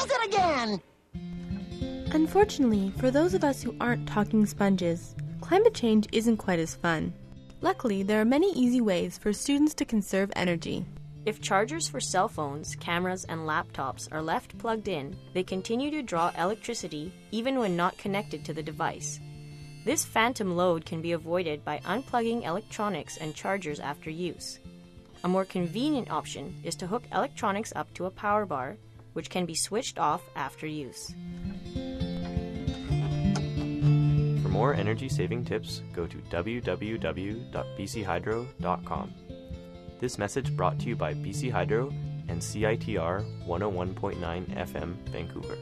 does it again! Unfortunately, for those of us who aren't talking sponges, climate change isn't quite as fun. Luckily, there are many easy ways for students to conserve energy. If chargers for cell phones, cameras, and laptops are left plugged in, they continue to draw electricity even when not connected to the device. This phantom load can be avoided by unplugging electronics and chargers after use. A more convenient option is to hook electronics up to a power bar, which can be switched off after use. For more energy-saving tips, go to www.bchydro.com. This message brought to you by BC Hydro and CITR 101.9 FM, Vancouver.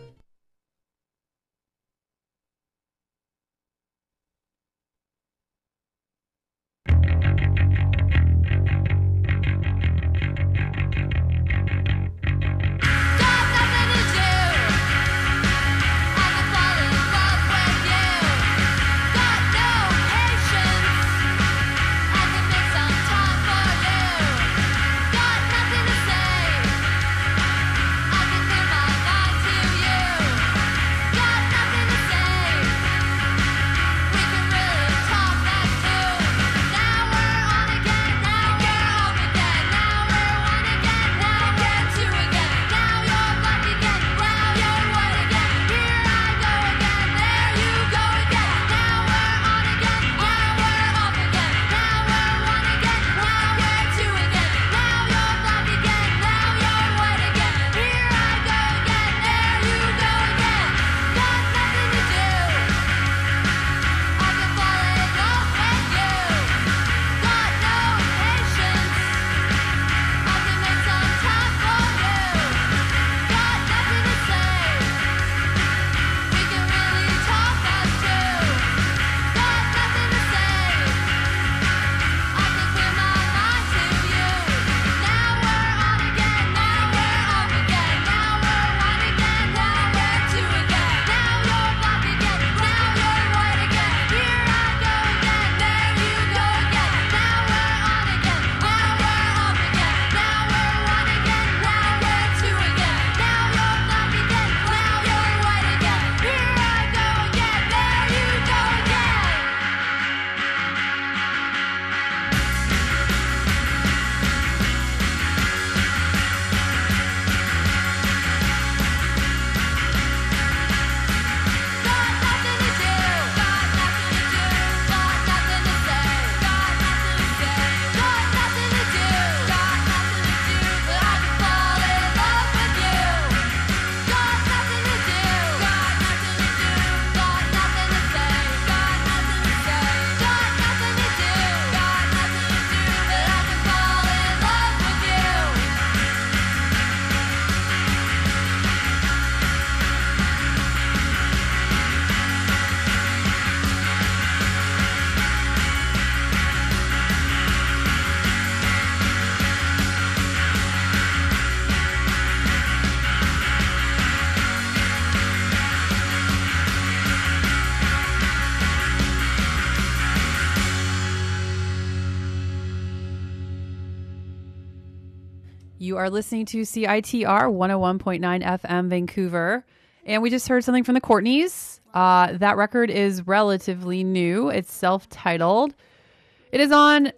You are listening to CITR 101.9 FM Vancouver. And we just heard something from the Courtneys. That record is relatively new. It's self-titled. It is on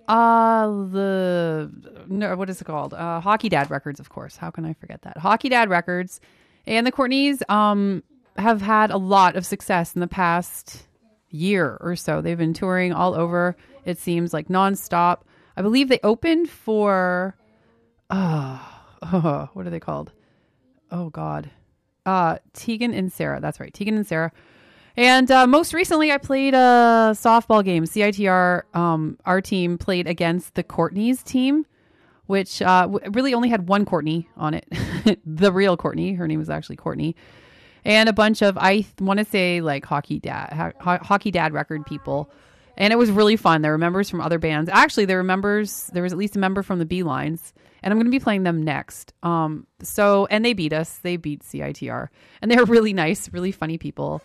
what is it called? Hockey Dad Records, of course. How can I forget that? Hockey Dad Records. And the Courtneys have had a lot of success in the past year or so. They've been touring all over, it seems like nonstop. I believe they opened for what are they called? Oh God. Tegan and Sarah. That's right. Tegan and Sarah. And most recently I played a softball game. CITR, our team played against the Courtneys team, which really only had one Courtney on it. The real Courtney. Her name was actually Courtney. And a bunch of, I want to say, like Hockey Dad record people. And it was really fun. There were members from other bands. Actually, there was at least a member from the Beelines. And I'm going to be playing them next. And they beat us. They beat CITR. And they're really nice, really funny people.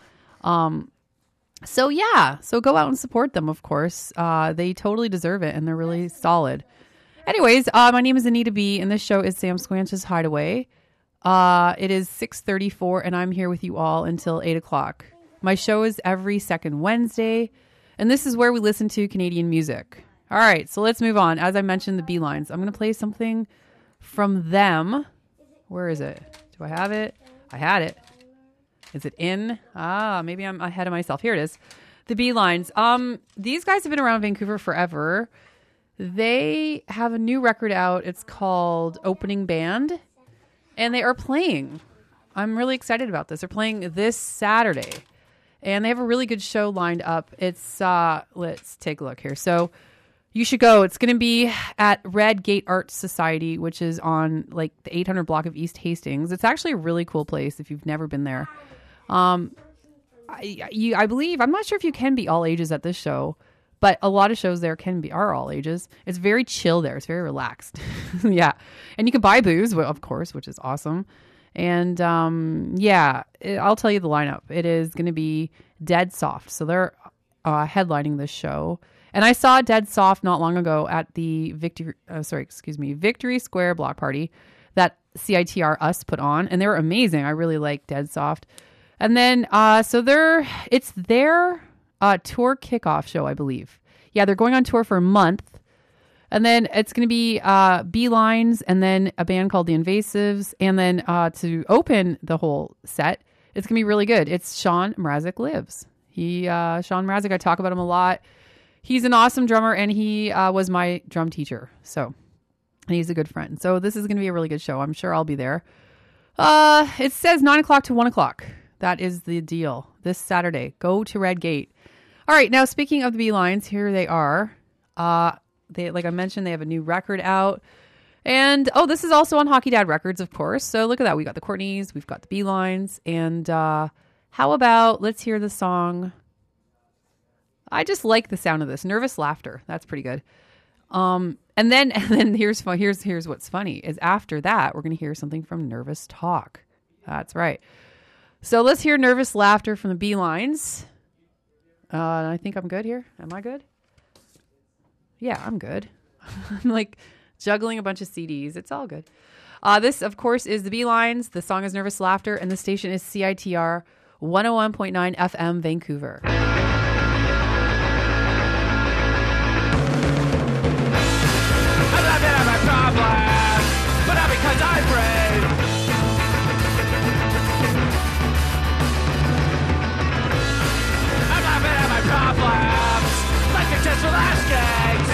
So go out and support them, of course. They totally deserve it, and they're really solid. Anyways, my name is Anita B., and this show is Sam Squanch's Hideaway. It is 6:34, and I'm here with you all until 8 o'clock. My show is every second Wednesday, and this is where we listen to Canadian music. All right, so let's move on. As I mentioned, the Beelines. I'm going to play something from them. Where is it? Do I have it? I had it. Is it in? Maybe I'm ahead of myself. Here it is. The Beelines. These guys have been around Vancouver forever. They have a new record out. It's called Opening Band, and they are playing. I'm really excited about this. They're playing this Saturday, and they have a really good show lined up. It's let's take a look here. So you should go. It's going to be at Red Gate Art Society, which is on like the 800 block of East Hastings. It's actually a really cool place if you've never been there. I believe, I'm not sure if you can be all ages at this show, but a lot of shows there are all ages. It's very chill there. It's very relaxed. Yeah. And you can buy booze, of course, which is awesome. And I'll tell you the lineup. It is going to be Dead Soft. So they're headlining this show. And I saw Dead Soft not long ago at the Victory Square block party that CITR Us put on. And they were amazing. I really like Dead Soft. And then, it's their tour kickoff show, I believe. Yeah, they're going on tour for a month. And then it's going to be Beelines and then a band called The Invasives. And then to open the whole set, it's going to be really good. It's Sean Mrazek Lives. Sean Mrazek, I talk about him a lot. He's an awesome drummer, and he was my drum teacher. And he's a good friend. So this is going to be a really good show. I'm sure I'll be there. It says 9 o'clock to 1 o'clock. That is the deal. This Saturday. Go to Red Gate. All right. Now, speaking of the Beelines, here they are. Like I mentioned, they have a new record out. And, this is also on Hockey Dad Records, of course. So look at that. We got the Courtneys. We've got the Beelines. And how about, let's hear the song. I just like the sound of this. Nervous Laughter. That's pretty good. And then here's what's funny is after that, we're going to hear something from Nervous Talk. That's right. So let's hear Nervous Laughter from the Beelines. I think I'm good here. Am I good? Yeah, I'm good. I'm like juggling a bunch of CDs. It's all good. This, of course, is the Beelines. The song is Nervous Laughter, and the station is CITR 101.9 FM Vancouver. But not because I'm brave. I'm laughing at my problems like they're just Velasquez.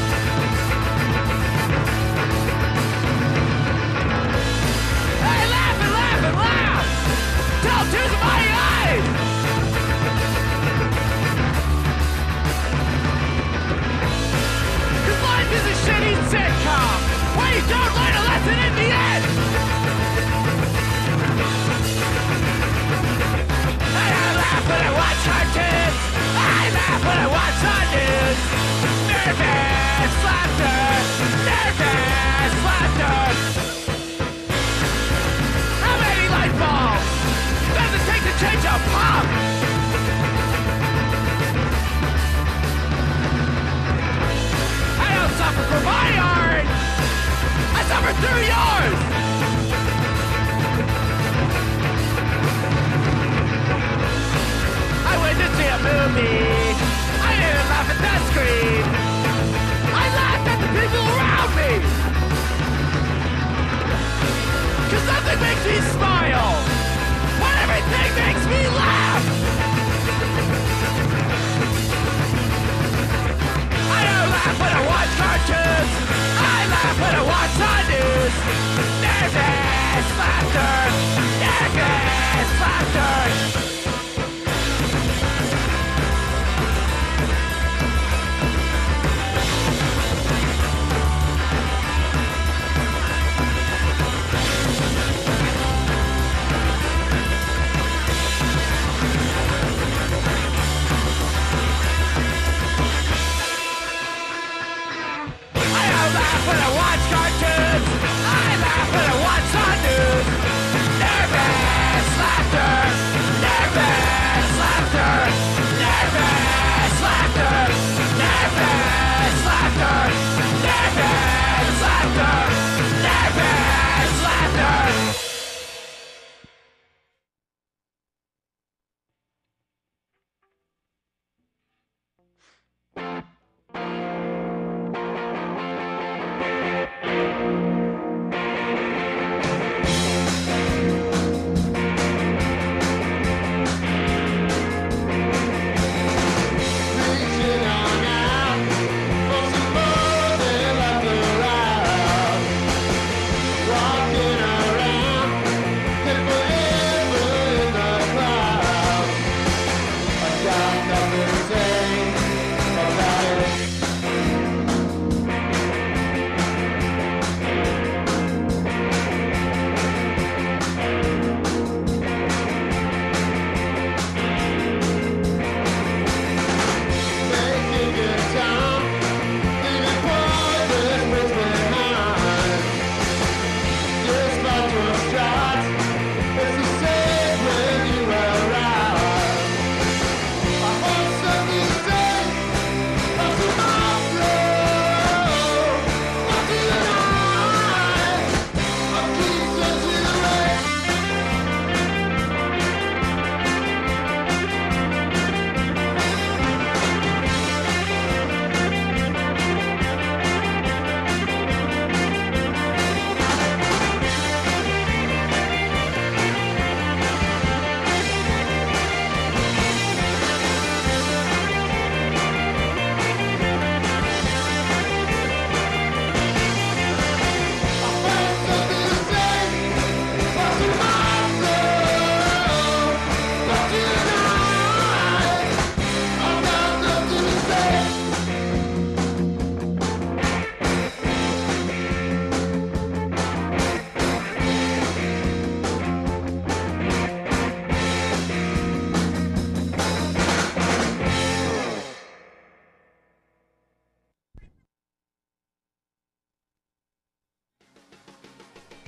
Hey, laugh and laugh and laugh till tears in my eyes.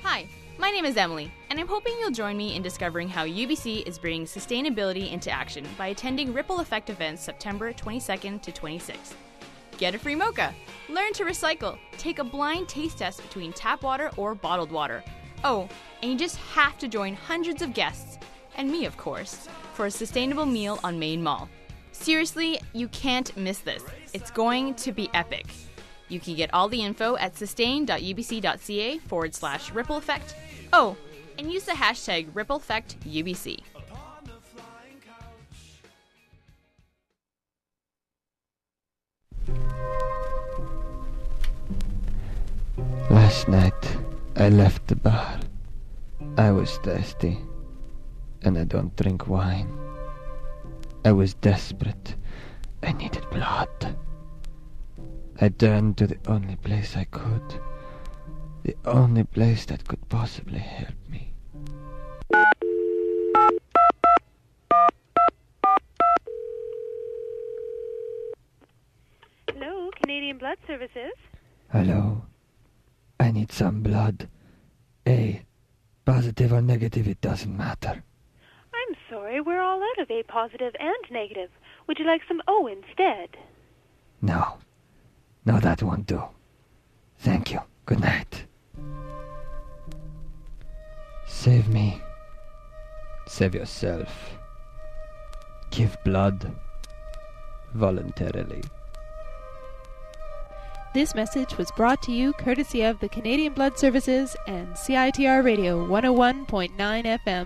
Hi, my name is Emily, and I'm hoping you'll join me in discovering how UBC is bringing sustainability into action by attending Ripple Effect events September 22nd to 26th. Get a free mocha, learn to recycle, take a blind taste test between tap water or bottled water. Oh, and you just have to join hundreds of guests, and me of course, for a sustainable meal on Main Mall. Seriously, you can't miss this. It's going to be epic. You can get all the info at sustain.ubc.ca/ripple effect. Oh, and use the hashtag RippleEffectUBC. Last night, I left the bar. I was thirsty, and I don't drink wine. I was desperate. I needed blood. I turned to the only place I could. The only place that could possibly help me. Hello, Canadian Blood Services. Hello. I need some blood. A. Positive or negative, it doesn't matter. I'm sorry, we're all out of A positive and negative. Would you like some O instead? No. No, that won't do. Thank you. Good night. Save me. Save yourself. Give blood. Voluntarily. This message was brought to you courtesy of the Canadian Blood Services and CITR Radio 101.9 FM.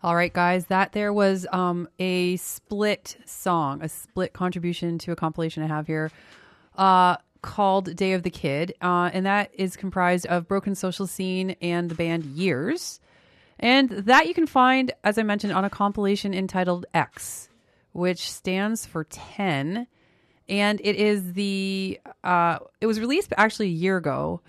All right, guys, that there was a split song, a split contribution to a compilation I have here called Day of the Kid. And that is comprised of Broken Social Scene and the band Years. And that you can find, as I mentioned, on a compilation entitled X, which stands for 10. And it is it was released actually a year ago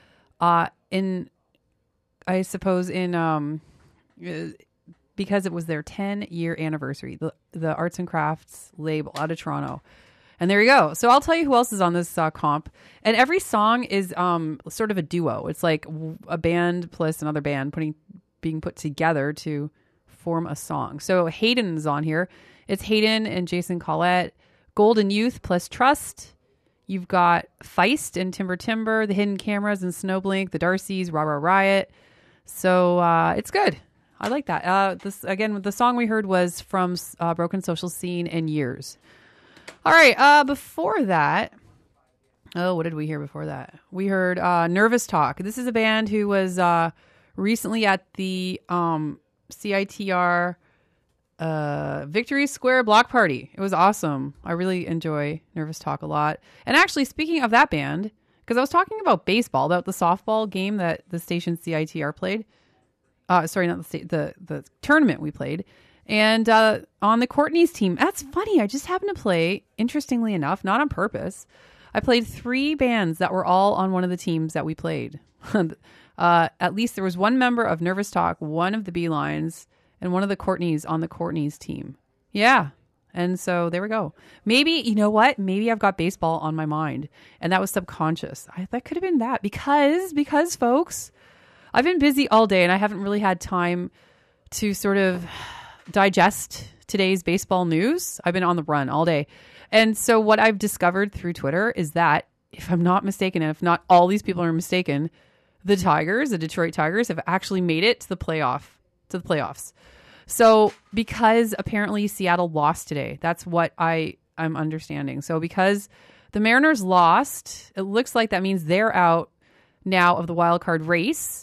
because it was their 10-year anniversary, the Arts and Crafts label out of Toronto. And there you go. So I'll tell you who else is on this comp. And every song is sort of a duo. It's like a band plus another band being put together to form a song. So Hayden's on here. It's Hayden and Jason Collette. Golden Youth plus Trust. You've got Feist and Timber Timber, The Hidden Cameras and Snowblink, The Darcys, Rah Rah Riot. So it's good. I like that. The song we heard was from Broken Social Scene and Years. All right. Before that, what did we hear before that? We heard Nervous Talk. This is a band who was recently at the CITR Victory Square block party. It was awesome. I really enjoy Nervous Talk a lot. And actually, speaking of that band, because I was talking about baseball, about the softball game that the station CITR played. Sorry, not the tournament we played. And on the Courtney's team, that's funny. I just happened to play, interestingly enough, not on purpose. I played 3 bands that were all on one of the teams that we played. At least there was one member of Nervous Talk, one of the Beelines, and one of the Courtneys on the Courtney's team. Yeah. And so there we go. Maybe, you know what? Maybe I've got baseball on my mind. And that was subconscious. That could have been that. Because folks, I've been busy all day and I haven't really had time to sort of digest today's baseball news. I've been on the run all day. And so what I've discovered through Twitter is that, if I'm not mistaken, and if not all these people are mistaken, the Detroit Tigers have actually made it to the playoffs. So because apparently Seattle lost today, that's what I'm understanding. So because the Mariners lost, it looks like that means they're out now of the wild card race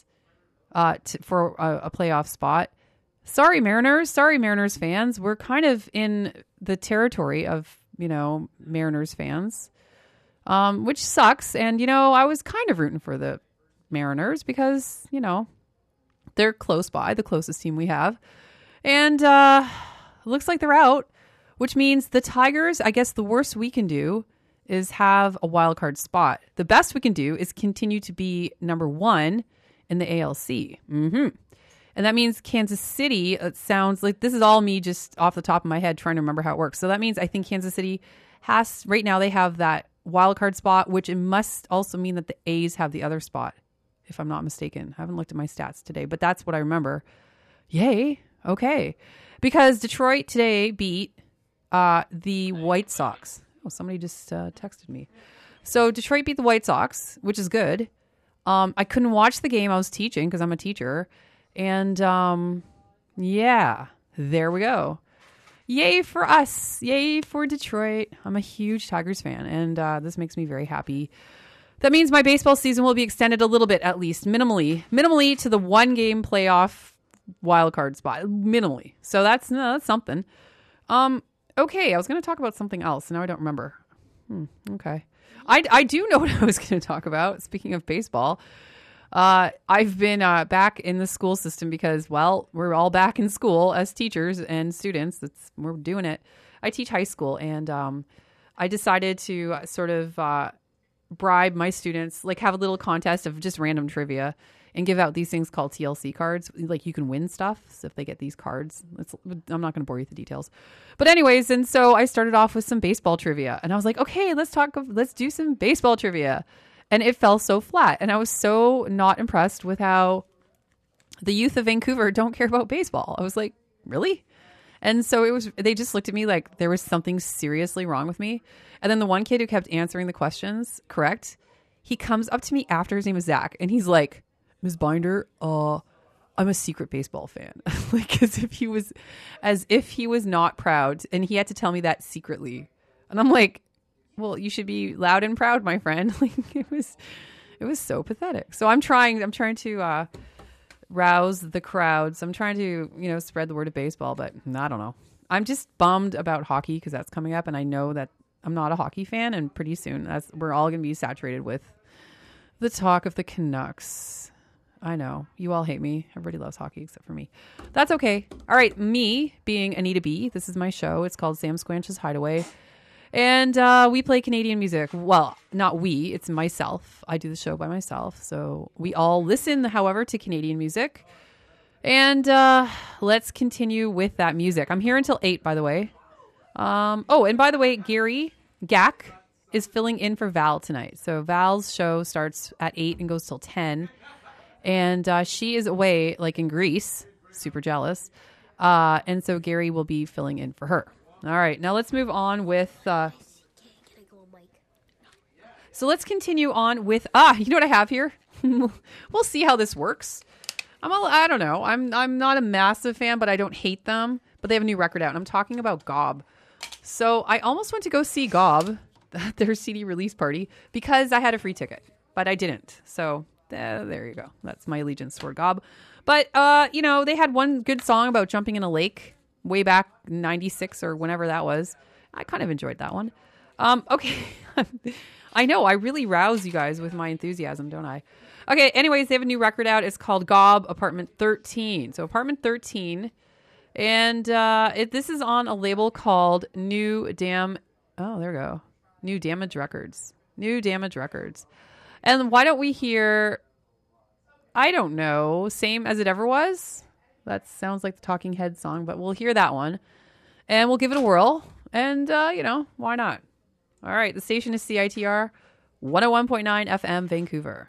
for a playoff spot. Sorry, Mariners fans. We're kind of in the territory of, Mariners fans, which sucks. And, I was kind of rooting for the Mariners because, they're close by, the closest team we have. And it looks like they're out, which means the Tigers, I guess the worst we can do is have a wild card spot. The best we can do is continue to be number 1 in the ALC. Mm-hmm. And that means Kansas City, it sounds like this is all me just off the top of my head trying to remember how it works. So that means I think Kansas City right now they have that wild card spot, which it must also mean that the A's have the other spot, if I'm not mistaken. I haven't looked at my stats today, but that's what I remember. Yay. Okay. Because Detroit today beat the White Sox. Oh, somebody just texted me. So Detroit beat the White Sox, which is good. I couldn't watch the game. I was teaching because I'm a teacher. And yeah, there we go. Yay for us. Yay for Detroit. I'm a huge Tigers fan, and this makes me very happy. That means my baseball season will be extended a little bit, at least minimally to the 1-game playoff wild card spot, minimally. So that's something. Okay, I was going to talk about something else. Now I don't remember. Okay. I do know what I was going to talk about. Speaking of baseball, I've been back in the school system because, well, we're all back in school as teachers and students. We're doing it. I teach high school, and I decided to sort of bribe my students, like have a little contest of just random trivia and give out these things called TLC cards. Like you can win stuff so if they get these cards. I'm not going to bore you with the details. But anyways, and so I started off with some baseball trivia, and I was like, okay, let's do some baseball trivia. And it fell so flat. And I was so not impressed with how the youth of Vancouver don't care about baseball. I was like, really? And so they just looked at me like there was something seriously wrong with me. And then the one kid who kept answering the questions correct, he comes up to me after, his name is Zach, and he's like, Ms. Binder, I'm a secret baseball fan. Like as if he was not proud. And he had to tell me that secretly. And I'm like, well, you should be loud and proud, my friend. Like it was so pathetic. So I'm trying to rouse the crowd. So I'm trying to, spread the word of baseball, but I don't know. I'm just bummed about hockey because that's coming up, and I know that I'm not a hockey fan, and pretty soon we're all going to be saturated with the talk of the Canucks. I know. You all hate me. Everybody loves hockey except for me. That's okay. All right. Me being Anita B. This is my show. It's called Sam Squanch's Hideaway. And we play Canadian music. Well, not we. It's myself. I do the show by myself. So we all listen, however, to Canadian music. And let's continue with that music. I'm here until 8, by the way. And by the way, Gary Gack is filling in for Val tonight. So Val's show starts at 8 and goes till 10. And she is away, like in Greece. Super jealous. And so Gary will be filling in for her. All right. Now let's move on with... So let's continue on with... you know what I have here? We'll see how this works. I don't know. I'm not a massive fan, but I don't hate them. But they have a new record out. And I'm talking about Gob. So I almost went to go see Gob, their CD release party, because I had a free ticket. But I didn't. So... there you go. That's my allegiance toward Gob. But, they had one good song about jumping in a lake way back in 96 or whenever that was. I kind of enjoyed that one. Okay. I know. I really rouse you guys with my enthusiasm, don't I? Okay. Anyways, they have a new record out. It's called Gob Apartment 13. So Apartment 13. And this is on a label called New Damage Records. New Damage Records. And why don't we hear, I don't know, Same As It Ever Was? That sounds like the Talking Heads song, but we'll hear that one. And we'll give it a whirl. And, why not? All right, the station is CITR 101.9 FM, Vancouver.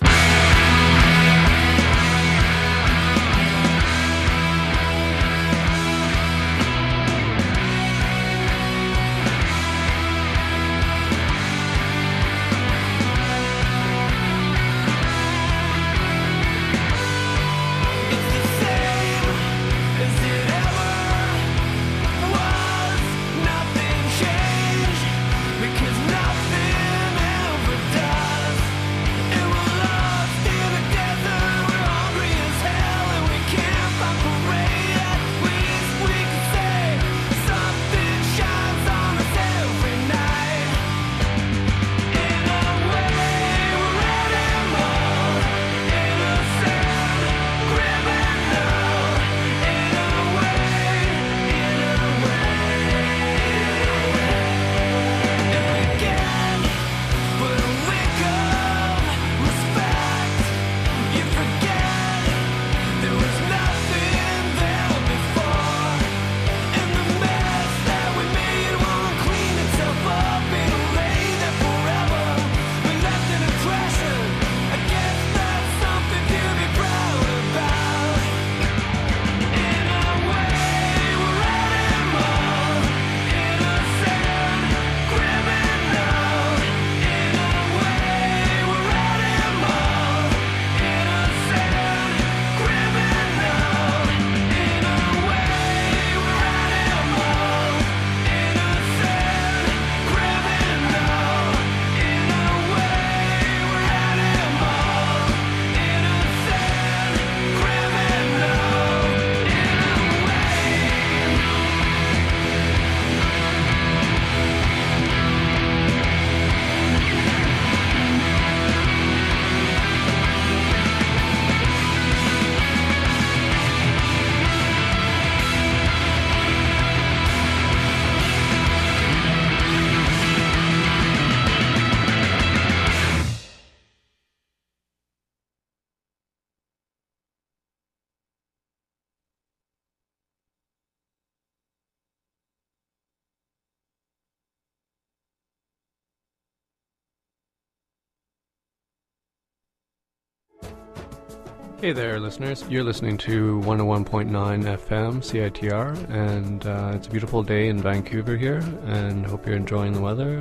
Hey there, listeners. You're listening to 101.9 FM CITR, and it's a beautiful day in Vancouver here, and hope you're enjoying the weather,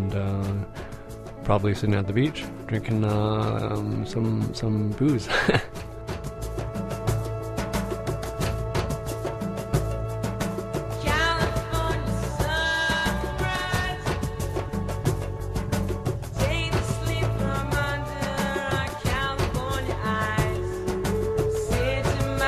and probably sitting at the beach, drinking some booze. Take the sleep from under our California eyes. Sit to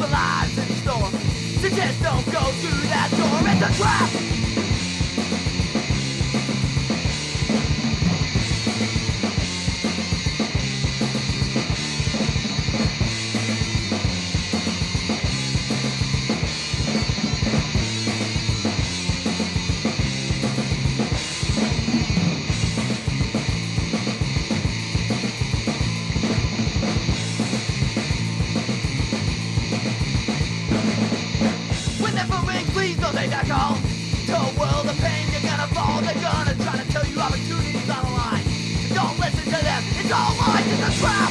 for lives in store. So just don't go through that door. It's a trap. Please don't take that call. To a world of pain, you're gonna fall. They're gonna try to tell you opportunities on the line. Don't listen to them. It's all lies. It's a trap.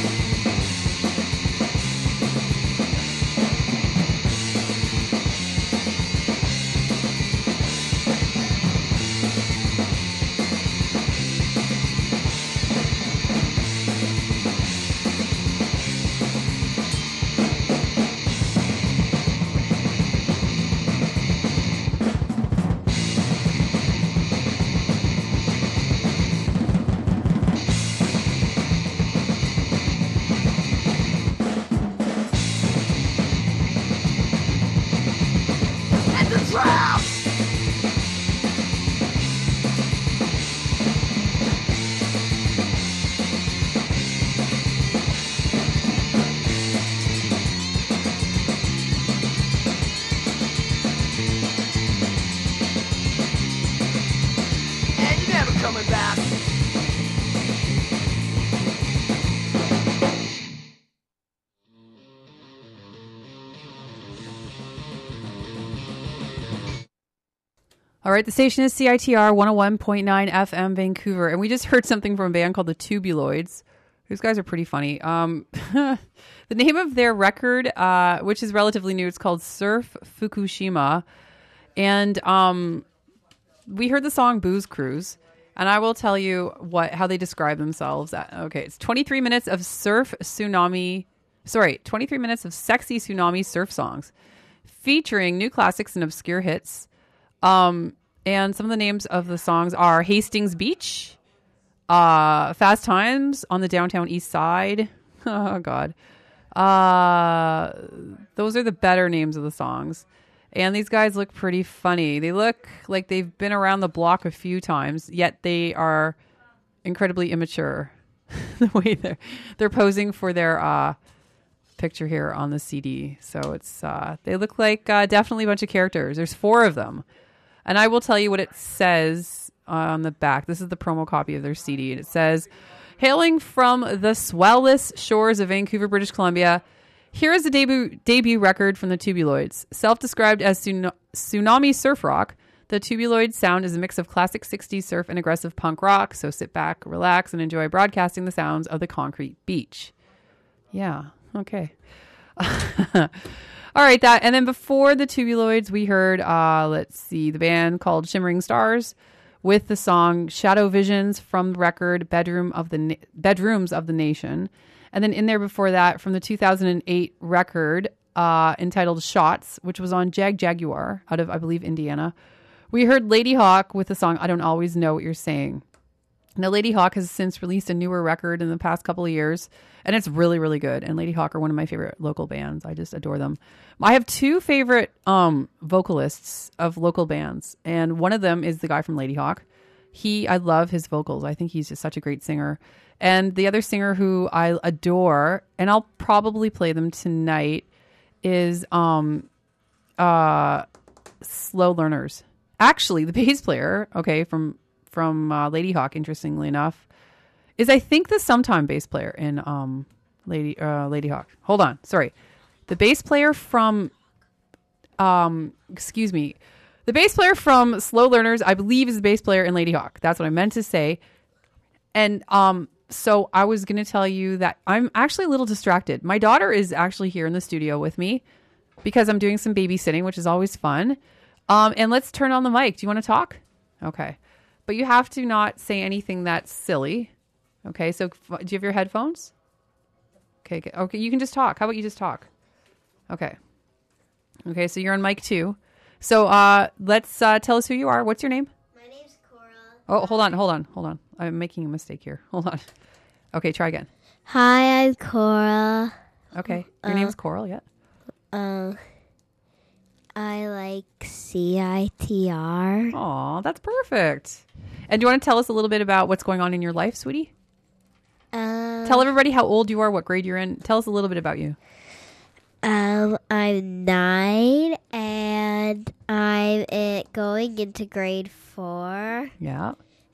Coming back. All right, the station is CITR 101.9 FM Vancouver, and we just heard something from a band called the Tubuloids. These guys are pretty funny. The name of their record, which is relatively new, it's called Surf Fukushima, and we heard the song Booze Cruise. And I will tell you how they describe themselves. Okay, it's 23 minutes of 23 minutes of sexy tsunami surf songs featuring new classics and obscure hits. And some of the names of the songs are Hastings Beach, Fast Times on the Downtown East Side. Oh, God. Those are the better names of the songs. And these guys look pretty funny. They look like they've been around the block a few times, yet they are incredibly immature. The way they're posing for their picture here on the CD. So it's they look like definitely a bunch of characters. There's 4 of them. And I will tell you what it says on the back. This is the promo copy of their CD. And it says, hailing from the swellless shores of Vancouver, British Columbia, here is the debut record from the Tubuloids. Self-described as tsunami surf rock, the Tubuloid sound is a mix of classic 60s surf and aggressive punk rock, so sit back, relax, and enjoy broadcasting the sounds of the concrete beach. Yeah, okay. All right, and then before the Tubuloids, we heard, the band called Shimmering Stars with the song Shadow Visions from the record Bedrooms of the Nation. And then in there before that, from the 2008 record entitled Shots, which was on Jaguar out of, I believe, Indiana, we heard Lady Hawk with the song I Don't Always Know What You're Saying. Now, Lady Hawk has since released a newer record in the past couple of years, and it's really, really good. And Lady Hawk are one of my favorite local bands. I just adore them. I have 2 favorite vocalists of local bands, and one of them is the guy from Lady Hawk. I love his vocals. I think he's just such a great singer. And the other singer who I adore, and I'll probably play them tonight, is Slow Learners. Actually, the bass player, from Lady Hawk, interestingly enough, is I think the sometime bass player in Lady Hawk. Hold on, sorry. The bass player from the bass player from Slow Learners, I believe, is the bass player in Lady Hawk. That's what I meant to say. And so I was going to tell you that I'm actually a little distracted. My daughter is actually here in the studio with me because I'm doing some babysitting, which is always fun. And let's turn on the mic. Do you want to talk? Okay. But you have to not say anything that's silly. Okay. So do you have your headphones? Okay. Okay. You can just talk. How about you just talk? Okay. Okay. So you're on mic 2. So let's tell us who you are. What's your name? My name's Cora. Oh, hold on. I'm making a mistake here. Hold on. Okay, try again. Hi, I'm Cora. Okay. Your name's Coral, yeah? I like CITR. Aw, that's perfect. And do you want to tell us a little bit about what's going on in your life, sweetie? Tell everybody how old you are, what grade you're in. Tell us a little bit about you. I'm 9, and I'm going into grade 4. Yeah.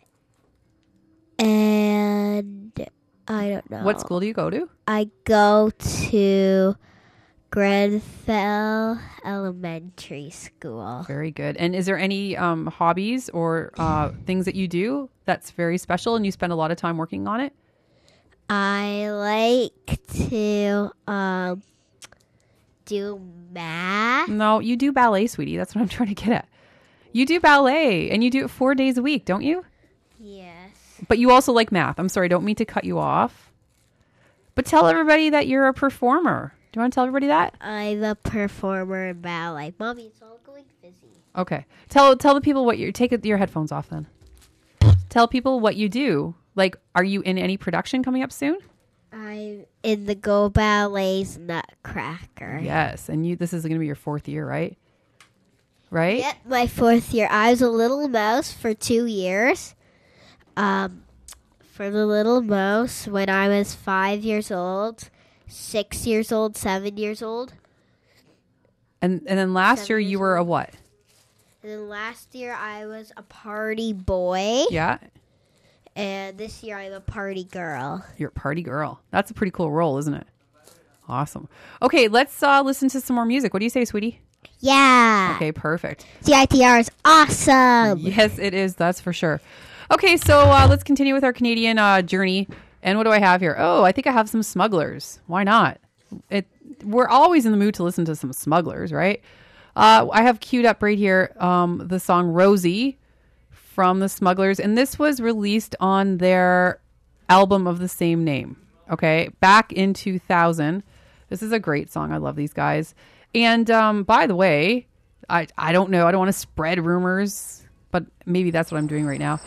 And I don't know. What school do you go to? I go to Grenfell Elementary School. Very good. And is there any hobbies or things that you do that's very special and you spend a lot of time working on it? I like to do math. No, you do ballet, sweetie. That's what I'm trying to get at. You do ballet and you do it 4 days a week, don't you? Yes. But you also like math. I'm sorry, don't mean to cut you off. But tell everybody that you're a performer. Do you want to tell everybody that? I'm a performer in ballet. Mommy, it's all going fizzy. Okay. Tell the people what you take your headphones off then. Tell people what you do. Like, are you in any production coming up soon? I'm in the Go Ballet's Nutcracker. Yes, and this is going to be your 4th year, right? Right? Yep, my 4th year. I was a little mouse for 2 years. For the Little Mouse when I was 5 years old, 6 years old, 7 years old. And then last year you were a what? And then last year I was a party boy. Yeah. And this year I'm a party girl. You're a party girl. That's a pretty cool role, isn't it? Awesome. Okay, let's listen to some more music. What do you say, sweetie? Yeah. Okay, perfect. CITR is awesome. Yes, it is. That's for sure. Okay, so let's continue with our Canadian journey. And what do I have here? Oh, I think I have some Smugglers. Why not? We're always in the mood to listen to some Smugglers, right? I have queued up right here the song Rosie from the Smugglers. And this was released on their album of the same name. Okay, back in 2000. This is a great song. I love these guys. And by the way, I don't know. I don't want to spread rumors, but maybe that's what I'm doing right now.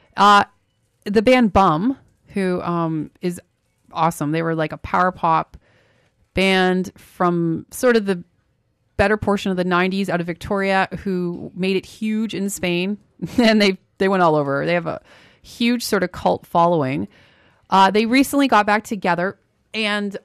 The band Bum, who is awesome. They were like a power pop band from sort of the better portion of the 90s out of Victoria, who made it huge in Spain. And they went all over. They have a huge sort of cult following. They recently got back together and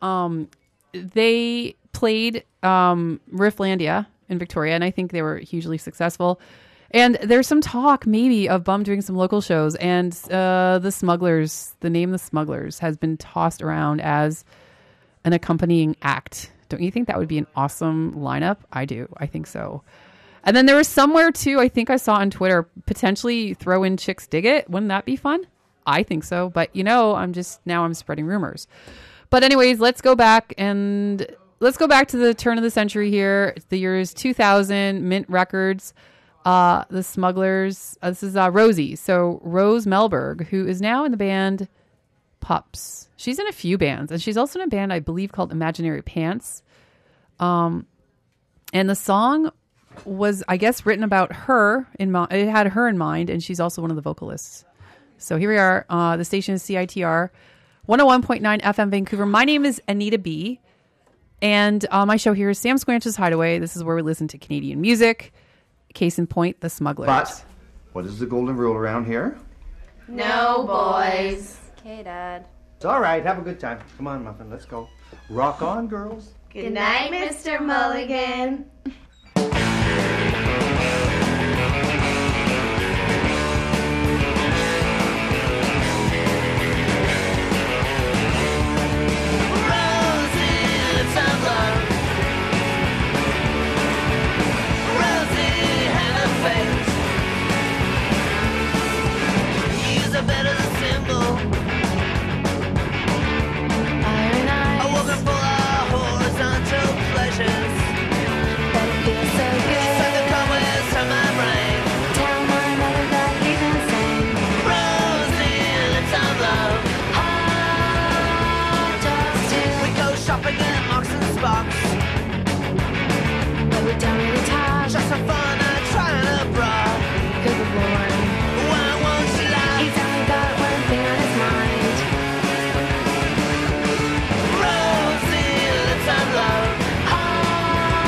they played Rifflandia in Victoria, and I think they were hugely successful. And there's some talk maybe of Bum doing some local shows, and the Smugglers, the name The Smugglers has been tossed around as an accompanying act. Don't you think that would be an awesome lineup? I do. I think so. And then there was somewhere too, I think I saw on Twitter, potentially throw in Chicks Dig It. Wouldn't that be fun? I think so. But I'm spreading rumors. But anyways, let's go back to the turn of the century here. The year is 2000, Mint Records. The Smugglers. This is Rosie. So Rose Melberg, who is now in the band Pups. She's in a few bands, and she's also in a band I believe called Imaginary Pants. And the song was, I guess, written about her. It had her in mind, and she's also one of the vocalists. So here we are. The station is CITR 101.9 FM Vancouver. My name is Anita B. And my show here is Sam Squanch's Hideaway. This is where we listen to Canadian music. Case in point, The Smugglers. But what is the golden rule around here? No, boys. Okay, Dad. It's all right. Have a good time. Come on, Muffin. Let's go. Rock on, girls. Good night, Mr. Mulligan. Just for fun, I'm trying to brawl. Good Lord. Why won't you lie? He's only got one thing on his mind. Rosie, let's unload.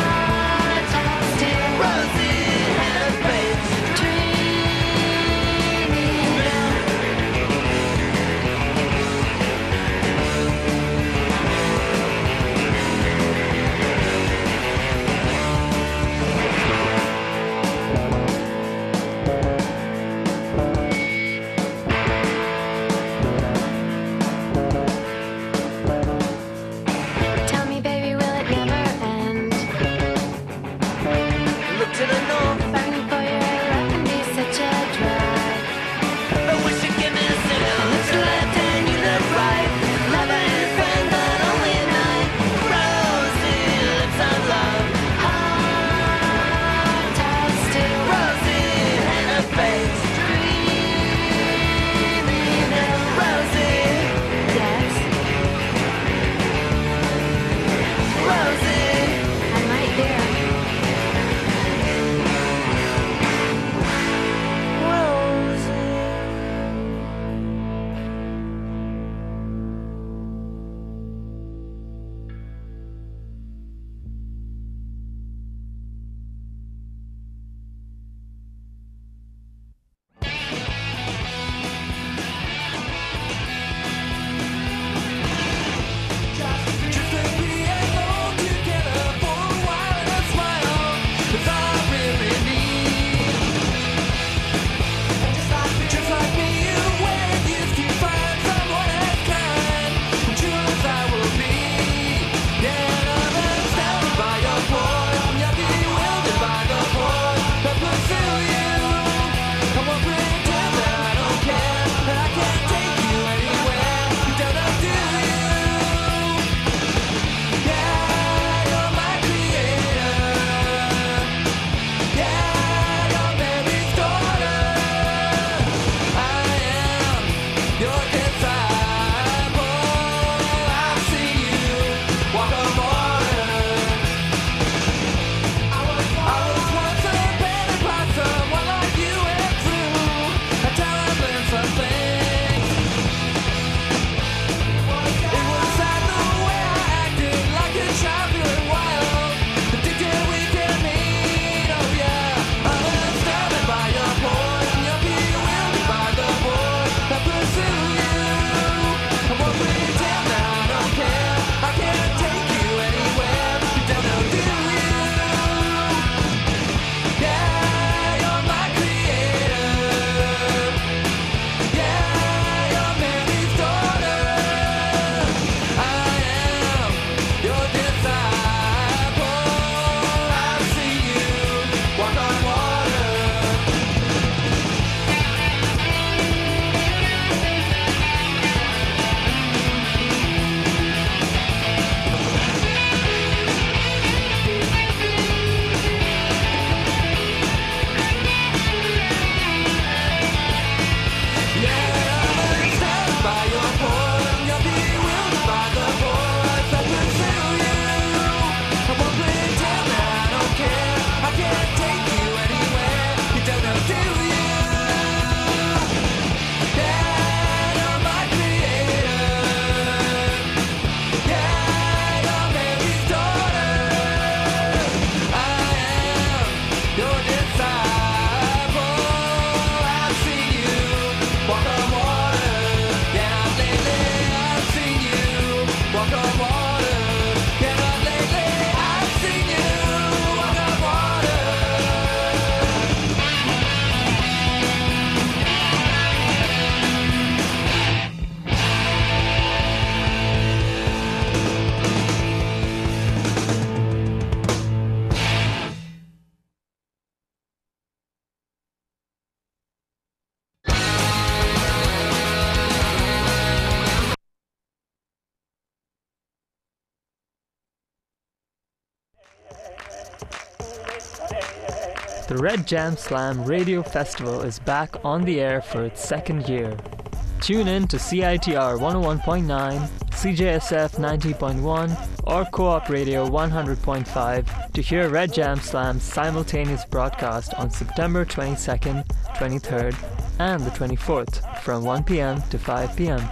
The Red Jam Slam Radio Festival is back on the air for its second year. Tune in to CITR 101.9, CJSF 90.1, or Co-op Radio 100.5 to hear Red Jam Slam's simultaneous broadcast on September 22nd, 23rd, and the 24th from 1 p.m. to 5 p.m.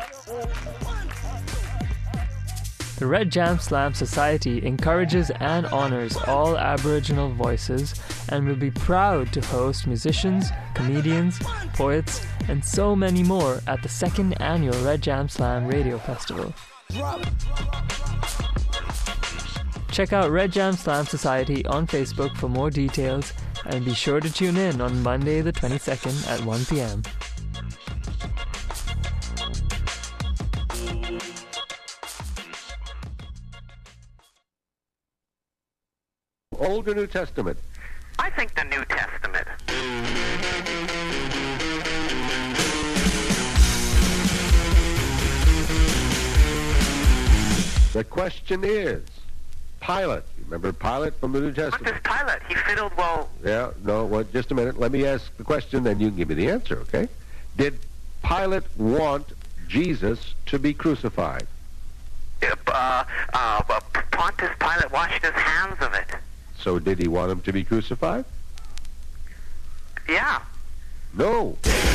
The Red Jam Slam Society encourages and honors all Aboriginal voices and will be proud to host musicians, comedians, poets, and so many more at the second annual Red Jam Slam Radio Festival. Check out Red Jam Slam Society on Facebook for more details and be sure to tune in on Monday the 22nd at 1 p.m. Old or New Testament? I think the New Testament. The question is, Pilate. You remember Pilate from the New Testament? What does Pilate? He fiddled well. Yeah, no, well, just a minute. Let me ask the question, then you can give me the answer, okay? Did Pilate want Jesus to be crucified? Pontius Pilate washed his hands of it. So did he want him to be crucified? Yeah. No.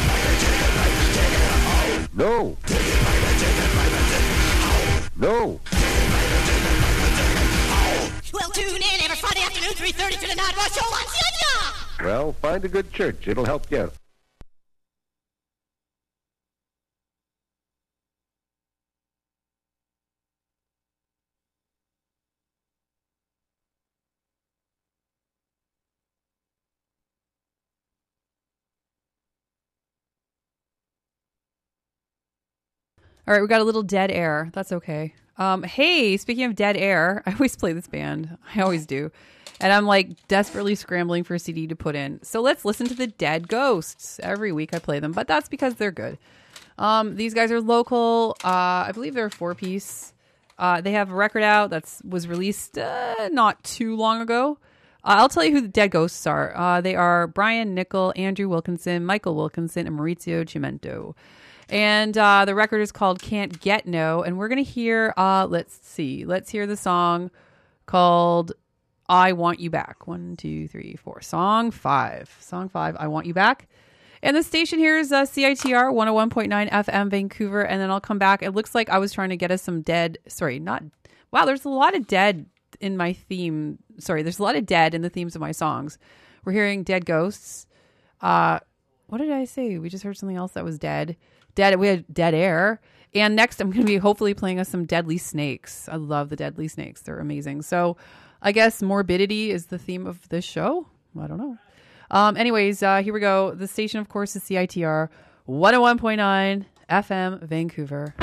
No. No. Well, tune in every Friday afternoon, 3:30 to the Night Rush Show on CITR. Well, find a good church. It'll help you out. All right, we got a little dead air. That's okay. Hey, speaking of dead air, I always play this band. I always do. And I'm like desperately scrambling for a CD to put in. So let's listen to the Dead Ghosts. Every week I play them, but that's because they're good. These guys are local. I believe they're a 4-piece. They have a record out that was released not too long ago. I'll tell you who the Dead Ghosts are. They are Brian Nickel, Andrew Wilkinson, Michael Wilkinson, and Maurizio Cimento. And the record is called Can't Get No. And we're going to hear, let's hear the song called I Want You Back. 1, 2, 3, 4. Song 5, I Want You Back. And the station here is CITR 101.9 FM Vancouver. And then I'll come back. It looks like I was trying to get us some dead. Wow, there's a lot of dead in my theme. There's a lot of dead in the themes of my songs. We're hearing Dead Ghosts. What did I say? We just heard something else that was dead. We had Dead Air. And next I'm going to be hopefully playing us some Deadly Snakes. I love the Deadly Snakes. They're amazing. So I guess morbidity is the theme of this show. I don't know. Anyways, here we go. The station, of course, is CITR 101.9 FM Vancouver.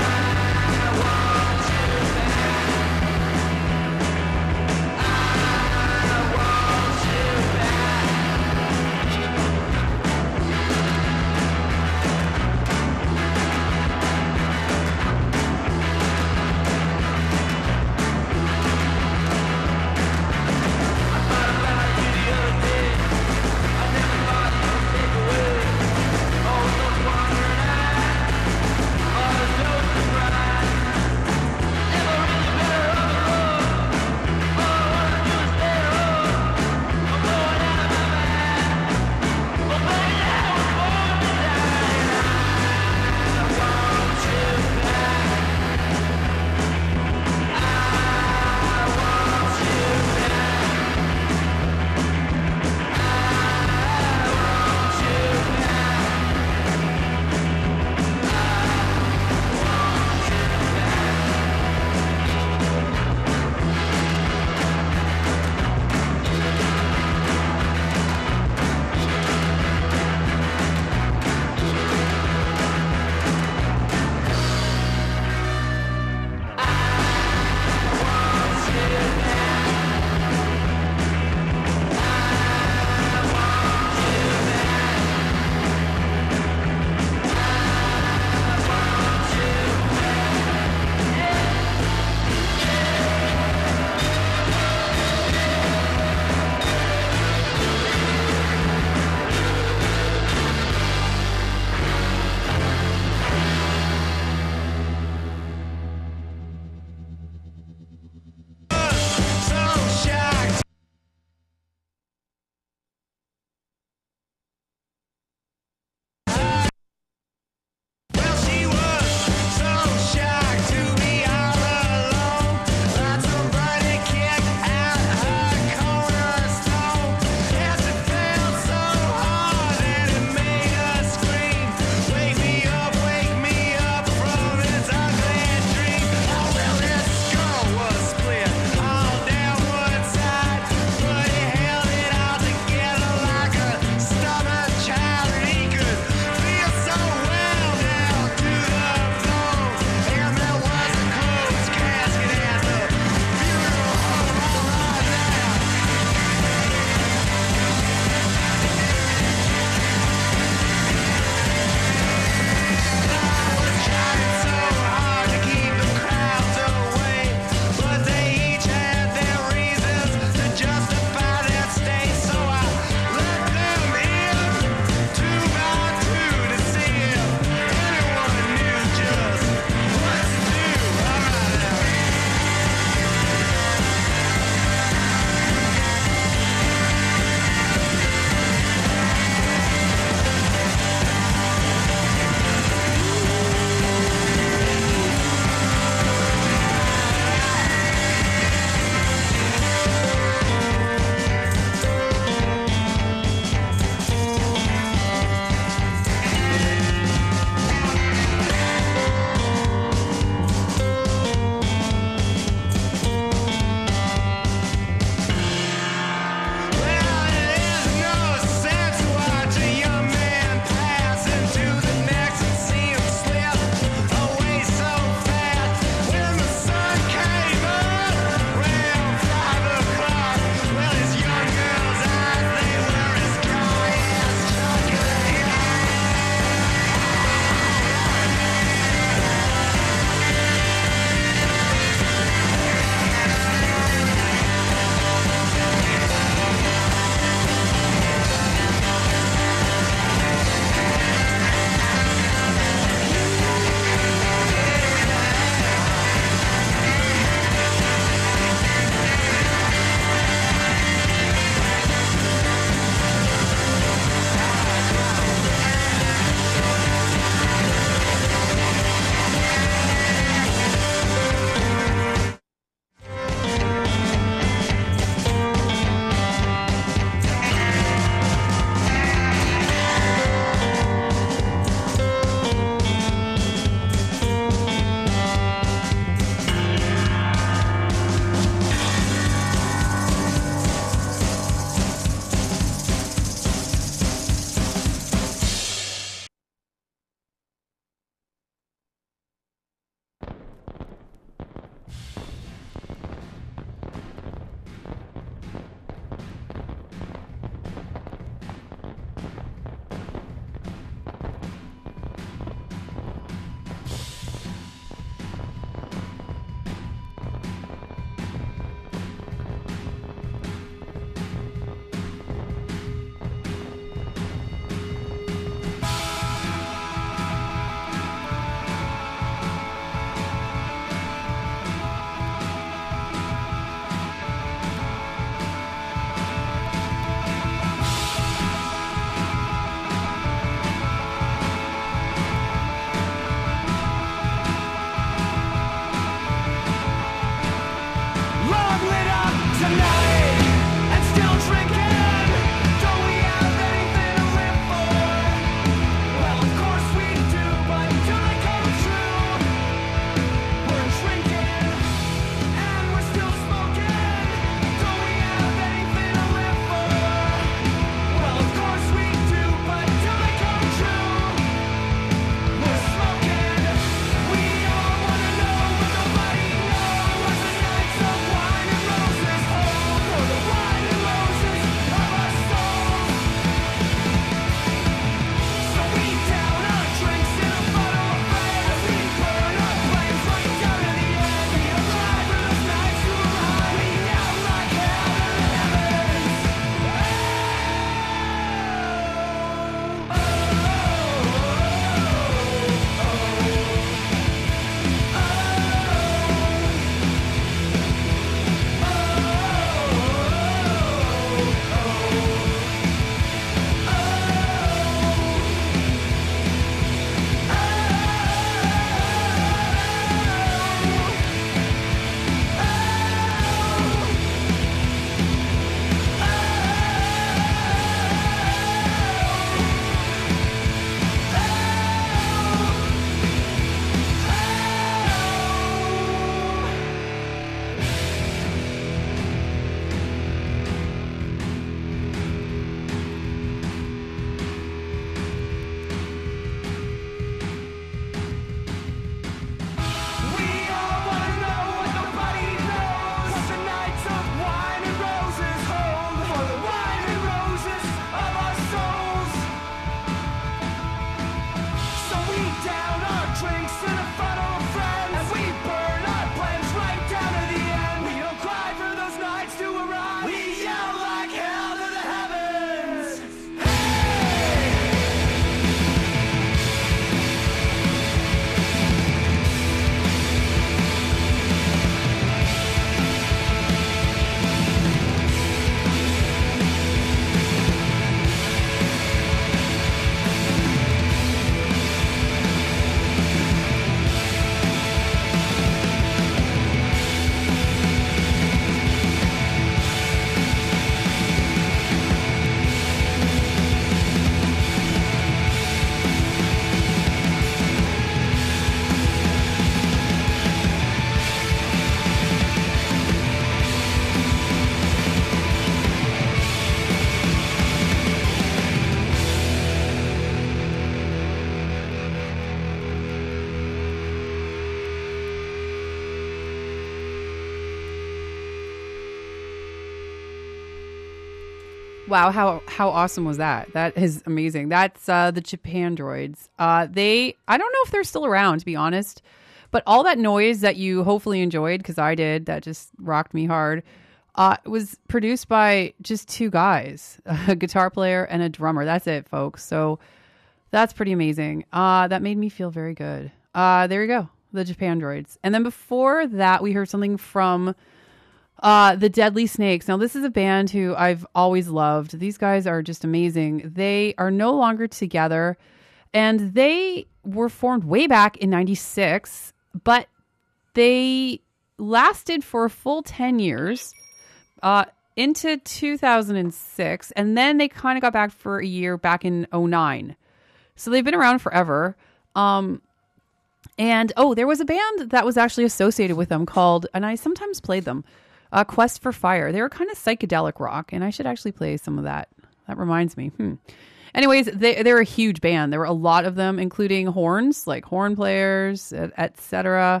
Wow, how awesome was that? That is amazing. That's the Japandroids. I don't know if they're still around, to be honest, but all that noise that you hopefully enjoyed, because I did, that just rocked me hard, was produced by just two guys, a guitar player and a drummer. That's it, folks. So that's pretty amazing. That made me feel very good. There you go, the Japandroids. And then before that, we heard something from the Deadly Snakes. Now, this is a band who I've always loved. These guys are just amazing. They are no longer together, and they were formed way back in 96, but they lasted for a full 10 years into 2006, and then they kind of got back for a year back in 2009. So they've been around forever. And there was a band that was actually associated with them called, and I sometimes played them, Quest for Fire. They were kind of psychedelic rock, and I should actually play some of that. That reminds me. Anyways, they're a huge band. There were a lot of them, including horns, like horn players, etc.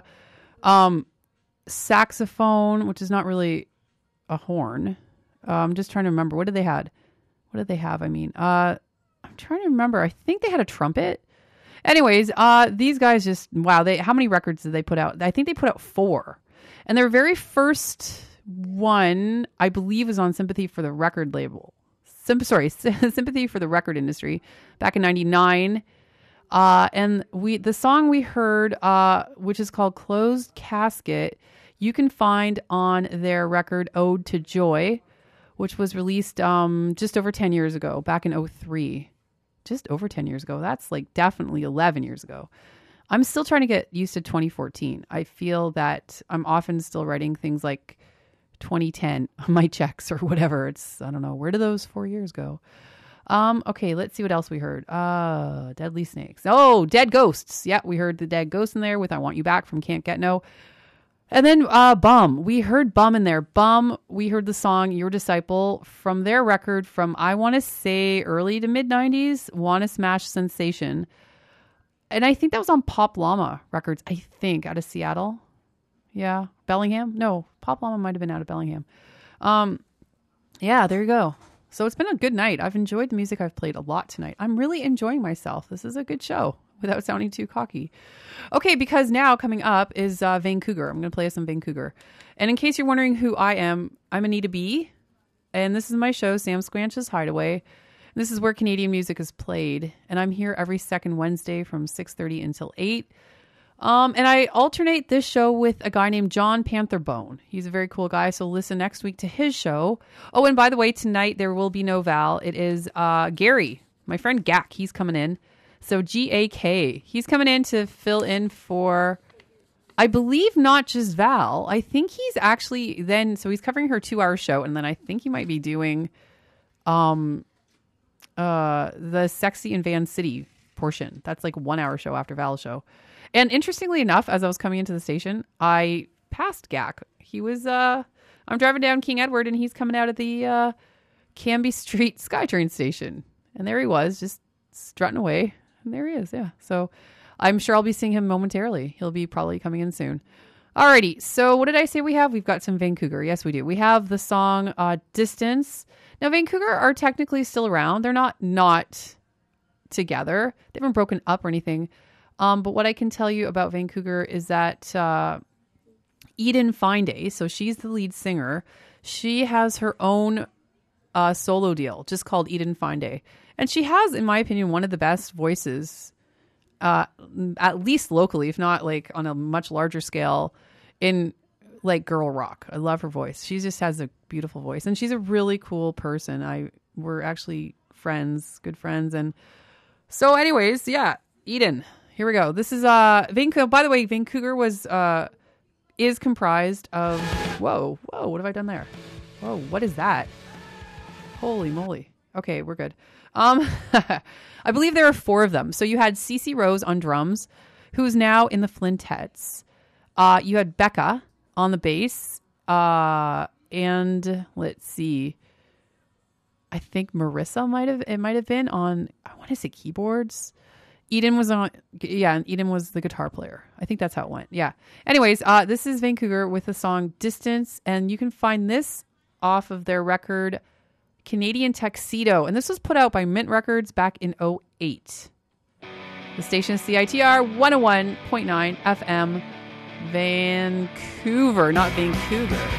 Saxophone, which is not really a horn. I'm just trying to remember. What did they have? I mean, I'm trying to remember. I think they had a trumpet. Anyways, these guys just, wow. How many records did they put out? I think they put out 4. And their very first one, I believe, was on Sympathy for the record label. Sympathy for the record industry back in 99. And the song we heard, which is called Closed Casket, you can find on their record Ode to Joy, which was released just over 10 years ago, back in 2003. Just over 10 years ago. That's like definitely 11 years ago. I'm still trying to get used to 2014. I feel that I'm often still writing things like 2010 on my checks or whatever. I don't know. Where do those 4 years go? Okay, let's see what else we heard. Deadly Snakes. Oh, Dead Ghosts. Yeah, we heard the Dead Ghosts in there with I Want You Back from Can't Get No. And then Bum. We heard Bum in there. Bum, we heard the song Your Disciple from their record from, I want to say, early to mid-90s, Wanna Smash Sensation. And I think that was on Pop Llama Records, I think, out of Seattle. Yeah. Bellingham? No, Pop Llama might have been out of Bellingham. Yeah, there you go. So it's been a good night. I've enjoyed the music I've played a lot tonight. I'm really enjoying myself. This is a good show without sounding too cocky. Okay, because now coming up is Vane Cougar. I'm going to play some Vane Cougar. And in case you're wondering who I am, I'm Anita B. And this is my show, Sam Squanch's Hideaway. This is where Canadian music is played. And I'm here every second Wednesday from 6:30 until 8. And I alternate this show with a guy named John Pantherbone. He's a very cool guy, so listen next week to his show. Oh, and by the way, tonight there will be no Val. It is Gary, my friend Gak. He's coming in. So Gak. He's coming in to fill in for, I believe, not just Val. I think he's actually then, so he's covering her 2-hour show, and then I think he might be doing the Sexy and Van City portion. That's like 1-hour show after Val's show. And interestingly enough, as I was coming into the station, I passed Gak. He was, I'm driving down King Edward and he's coming out of the Cambie Street SkyTrain station. And there he was, just strutting away. And there he is, yeah. So I'm sure I'll be seeing him momentarily. He'll be probably coming in soon. Alrighty, so what did I say we have? We've got some Vane Cougar. Yes, we do. We have the song Distance. Now, Vane Cougar are technically still around. They're not together. They haven't broken up or anything. But what I can tell you about Vane Cougar is that Eden Finday, so she's the lead singer, she has her own solo deal just called Eden Finday. And she has, in my opinion, one of the best voices, at least locally, if not like on a much larger scale, in like girl rock. I love her voice. She just has a beautiful voice. And she's a really cool person. We're actually friends, good friends. And so anyways, yeah, Eden. Here we go. This is Vane Cougar. By the way, Vane Cougar is comprised of whoa, what have I done there? Whoa, what is that? Holy moly. Okay, we're good. I believe there are 4 of them. So you had Cece Rose on drums, who's now in the Flintettes. You had Becca on the bass. And let's see. I think Marissa might have been on, I want to say keyboards. Eden was on, yeah, and Eden was the guitar player. I think that's how it went. Yeah. Anyways, this is Vane Cougar with the song Distance, and you can find this off of their record Canadian Tuxedo, and this was put out by Mint Records back in 2008. The station is CITR 101.9 FM, Vancouver, not Vancouver.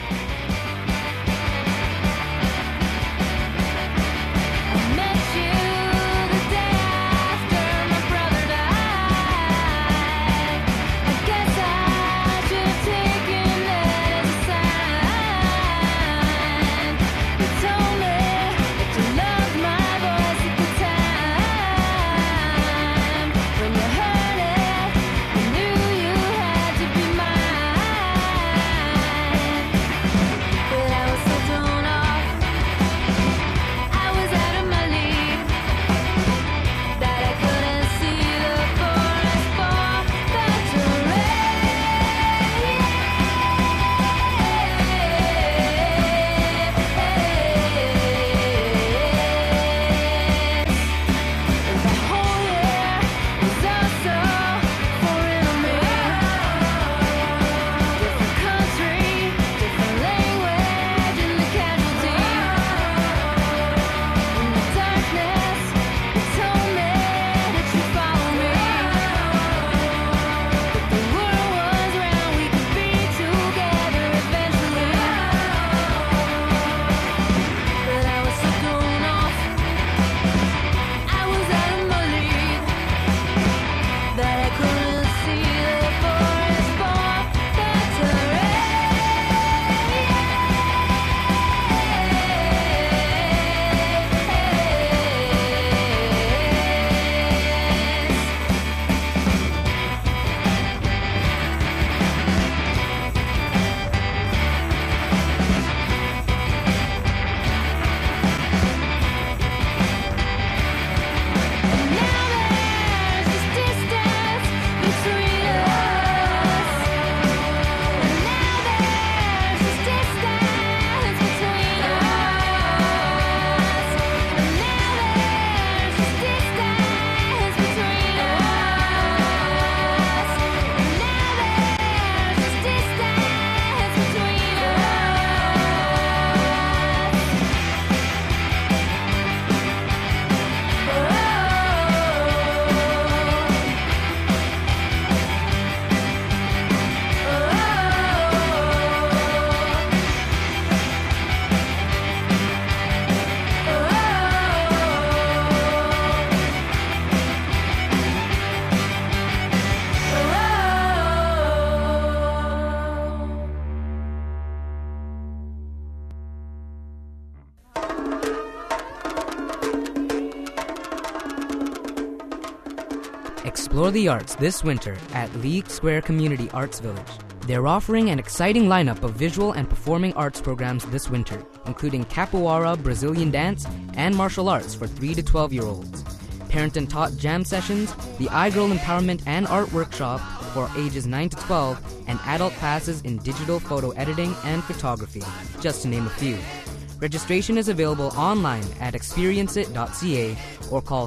Explore the arts this winter at League Square Community Arts Village. They're offering an exciting lineup of visual and performing arts programs this winter, including capoeira, Brazilian dance, and martial arts for 3 to 12-year-olds. Parent and taught jam sessions, the iGirl Empowerment and Art Workshop for ages 9 to 12, and adult classes in digital photo editing and photography, just to name a few. Registration is available online at experienceit.ca or call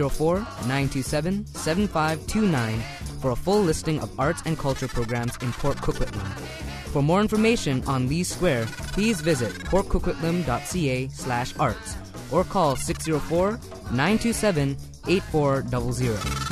604-927-7529 for a full listing of arts and culture programs in Port Coquitlam. For more information on Lee Square, please visit portcoquitlam.ca/arts or call 604-927-8400.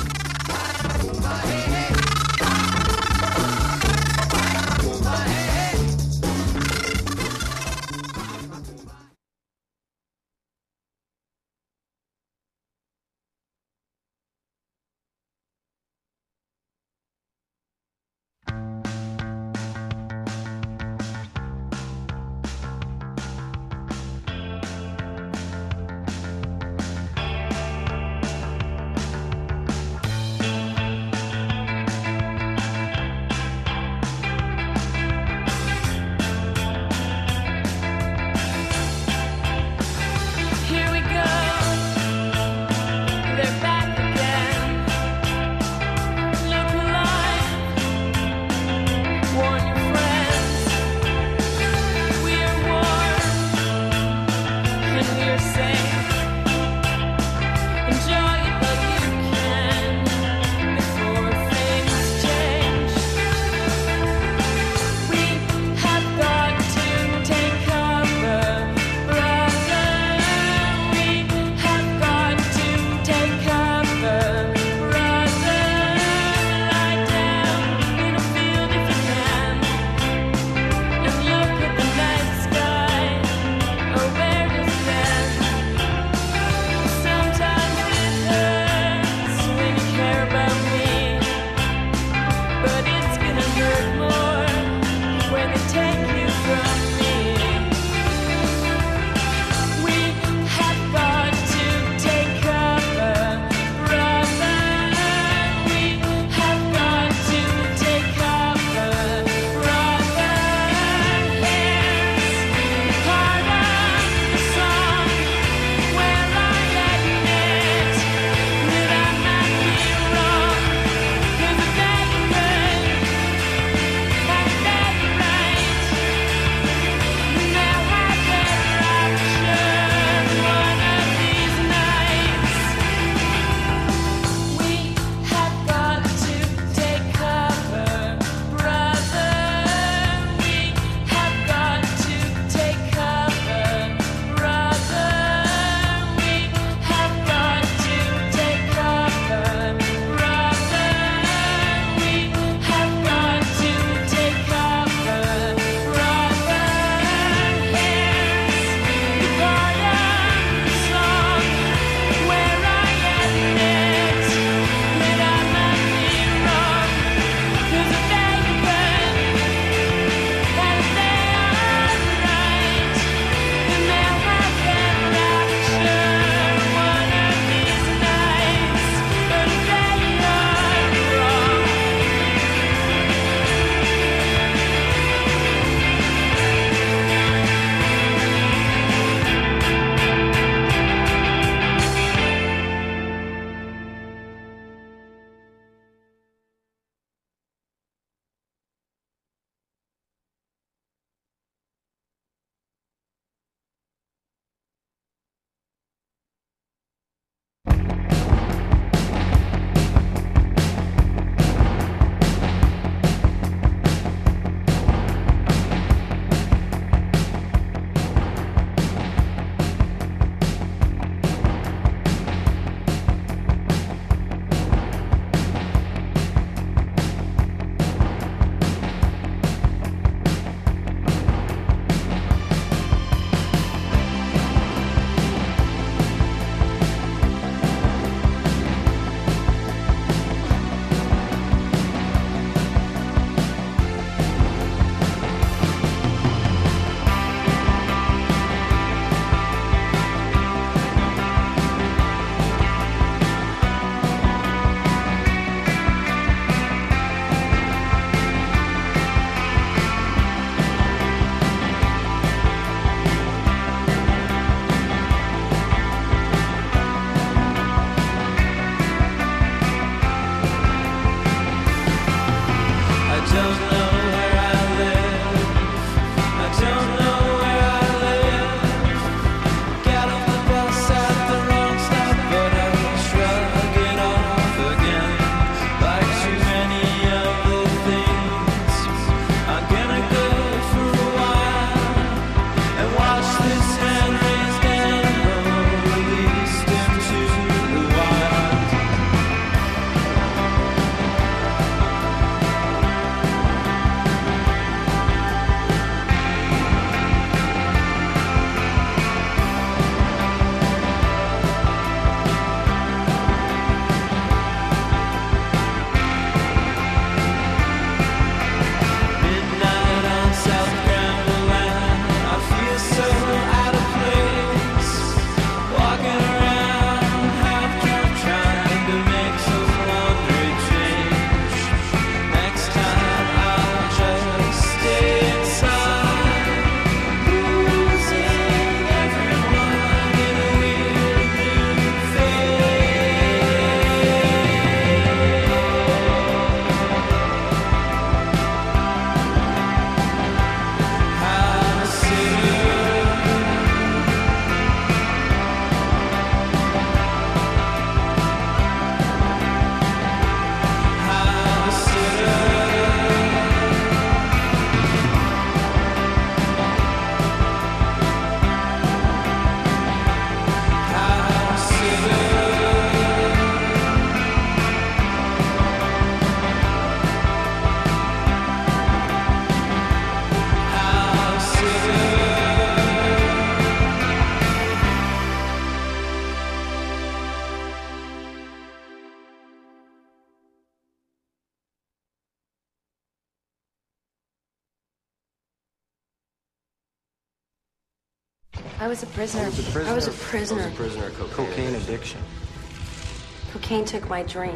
I was a prisoner. I was a prisoner of cocaine addiction. Cocaine took my dream.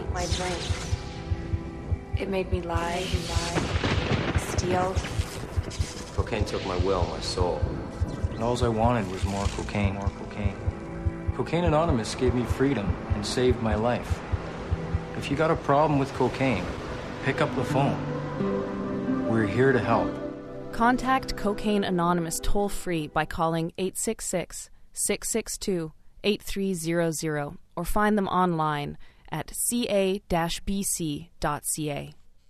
It made me lie, steal. Cocaine took my will, my soul. And all I wanted was more cocaine. Cocaine Anonymous gave me freedom and saved my life. If you got a problem with cocaine, pick up the phone. We're here to help. Contact Cocaine Anonymous toll-free by calling 866-662-8300 or find them online at ca-bc.ca.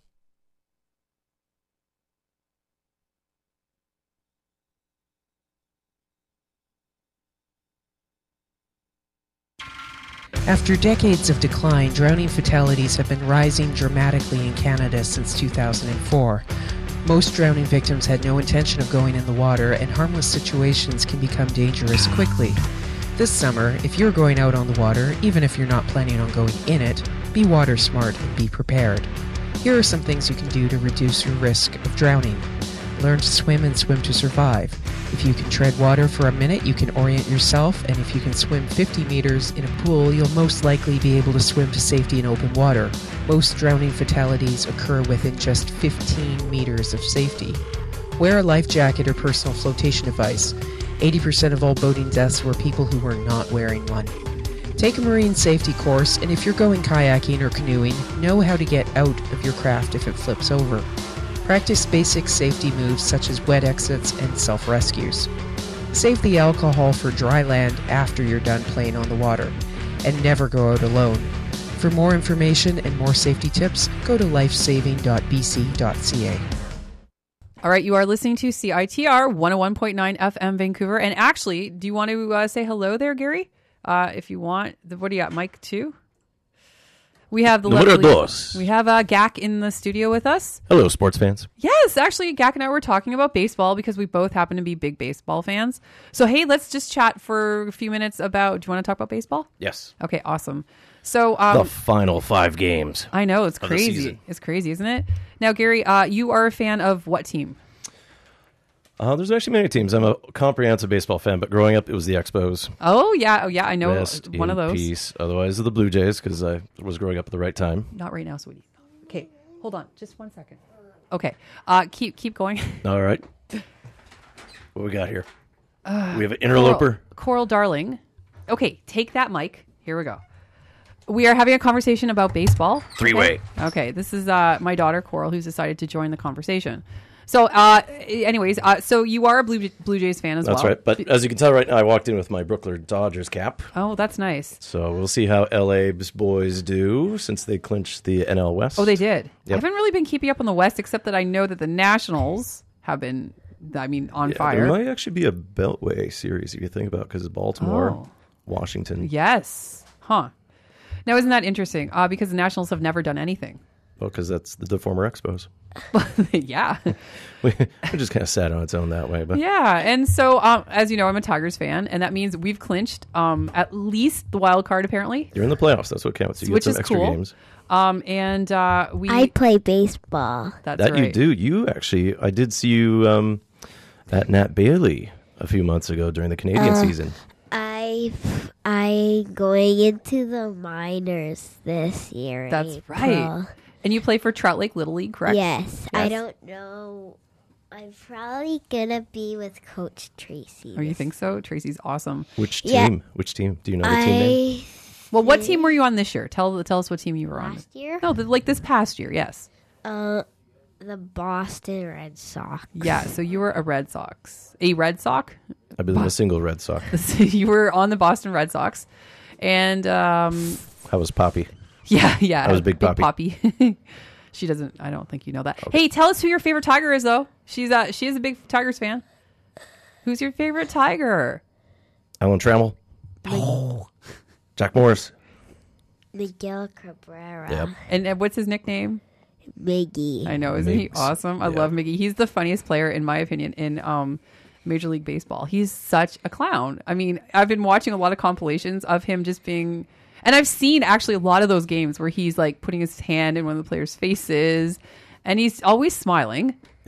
After decades of decline, drowning fatalities have been rising dramatically in Canada since 2004. Most drowning victims had no intention of going in the water, and harmless situations can become dangerous quickly. This summer, if you're going out on the water, even if you're not planning on going in it, be water smart and be prepared. Here are some things you can do to reduce your risk of drowning. Learn to swim and swim to survive. If you can tread water for a minute, you can orient yourself, and if you can swim 50 meters in a pool, you'll most likely be able to swim to safety in open water. Most drowning fatalities occur within just 15 meters of safety. Wear a life jacket or personal flotation device. 80% of all boating deaths were people who were not wearing one. Take a marine safety course, and if you're going kayaking or canoeing, know how to get out of your craft if it flips over. Practice basic safety moves such as wet exits and self-rescues. Save the alcohol for dry land after you're done playing on the water, and never go out alone. For more information and more safety tips, go to lifesaving.bc.ca. All right, you are listening to CITR 101.9 FM Vancouver. And actually, do you want to say hello there, Gary? If you want, what do you got, Mike 2? We have the we have Gak in the studio with us. Hello, sports fans. Yes, actually, Gak and I were talking about baseball because we both happen to be big baseball fans. So, hey, let's just chat for a few minutes about, do you want to talk about baseball? Yes. Okay, awesome. So the final 5 games. I know, it's crazy. It's crazy, isn't it? Now, Gary, you are a fan of what team? There's actually many teams. I'm a comprehensive baseball fan, but growing up, it was the Expos. Oh, yeah, I know. Rest one of those. Peace. Otherwise, the Blue Jays, because I was growing up at the right time. Not right now, sweetie. Okay, hold on, just 1 second. Okay, keep going. All right. What we got here? We have an interloper. Coral Darling. Okay, take that, Mike. Here we go. We are having a conversation about baseball. 3-way. Okay, this is my daughter, Coral, who's decided to join the conversation. So, anyways, so you are a Blue Jays fan as well. That's right. But as you can tell right now, I walked in with my Brooklyn Dodgers cap. Oh, that's nice. So we'll see how LA's boys do since they clinched the NL West. Oh, they did? Yep. I haven't really been keeping up on the West, except that I know that the Nationals have been, on fire. There might actually be a Beltway series if you think about it, because of Baltimore, Washington. Yes. Huh. Now, isn't that interesting? Because the Nationals have never done anything. Well, because that's the former Expos. Yeah. We're just kind of sad on its own that way. But yeah. And so, as you know, I'm a Tigers fan, and that means we've clinched at least the wild card, apparently. You're in the playoffs. That's what counts. You Which get some is extra cool. games. I play baseball. That's that right. You do. You actually, I did see you at Nat Bailey a few months ago during the Canadian season. I going into the minors this year. That's right. And you play for Trout Lake Little League, correct? Yes. I don't know. I'm probably gonna be with Coach Tracy. Oh, you think so? Tracy's awesome. Which team? Yeah. Which team? Do you know the team name? Well, what team were you on this year? Tell us what team you were on. Last year? No, this past year. Yes. The Boston Red Sox. Yeah. So you were a Red Sox. A Red Sox? I've been a single Red Sox. You were on the Boston Red Sox, and how was Poppy? Yeah. I was Big Poppy. She doesn't. I don't think you know that. Okay. Hey, tell us who your favorite Tiger is, though. She is a big Tigers fan. Who's your favorite Tiger? Alan Trammell. Jack Morris. Miguel Cabrera. Yep. And what's his nickname? Miggy. I know, isn't he awesome? I love Miggy. He's the funniest player, in my opinion, in Major League Baseball. He's such a clown. I mean, I've been watching a lot of compilations of him just being, and I've seen actually a lot of those games where he's like putting his hand in one of the players' faces, and he's always smiling. Yeah.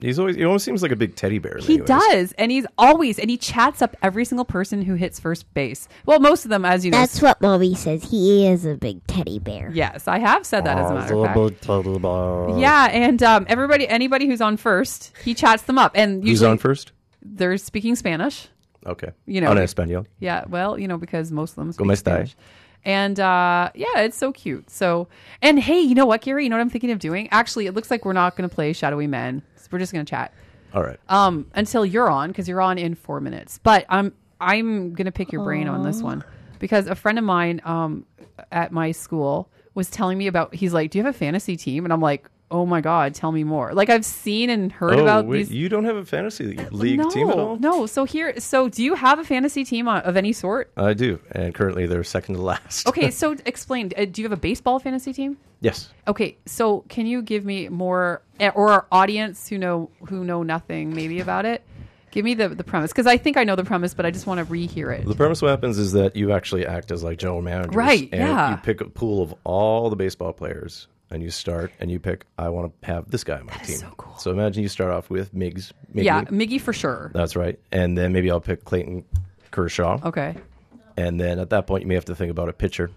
He almost seems like a big teddy bear. He does, and he chats up every single person who hits first base. Well, most of them, as you know. That's what Mommy says. He is a big teddy bear. Yes, I have said that as a matter of fact. Yeah, and anybody who's on first, he chats them up. And usually, who's on first? They're speaking Spanish. Okay. En español. Yeah, well, because most of them speak ¿Cómo Spanish. está? And it's so cute. So, and hey, you know what, Gary? You know what I'm thinking of doing? Actually, it looks like we're not going to play Shadowy Men. So we're just going to chat. All right. Until you're on, because you're on in 4 minutes. But I'm going to pick your brain on this one because a friend of mine at my school was telling me about. He's like, "Do you have a fantasy team?" And I'm like, "Oh my God, tell me more." Like I've seen and heard about these. You don't have a fantasy league team at all? No. So do you have a fantasy team of any sort? I do, and currently they're second to last. Okay, so explain. Do you have a baseball fantasy team? Yes. Okay, so can you give me more, or our audience who know nothing maybe about it? Give me the premise, because I think I know the premise, but I just want to rehear it. The premise what happens is that you actually act as like general managers. Right, and yeah. you pick a pool of all the baseball players, and you start, and you pick, I want to have this guy on my team. So cool. So imagine you start off with Miggy. Yeah, Miggy for sure. That's right. And then maybe I'll pick Clayton Kershaw. Okay. And then at that point, you may have to think about a pitcher.